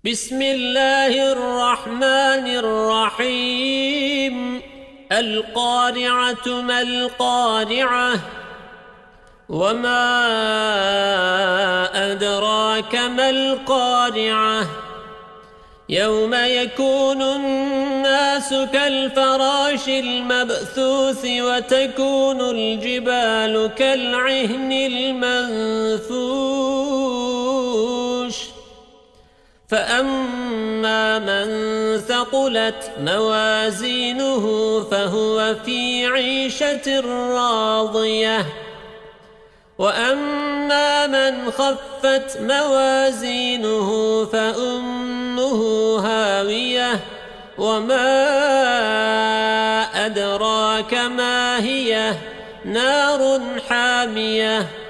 بسم الله الرحمن الرحيم القارعة ما القارعة وما أدراك ما القارعة يوم يكون الناس كالفراش المبثوث وتكون الجبال كالعهن المنفوش فأما من ثقلت موازينه فهو في عيشة راضية وأما من خفت موازينه فأمه هاوية وما أدراك ما هي نار حامية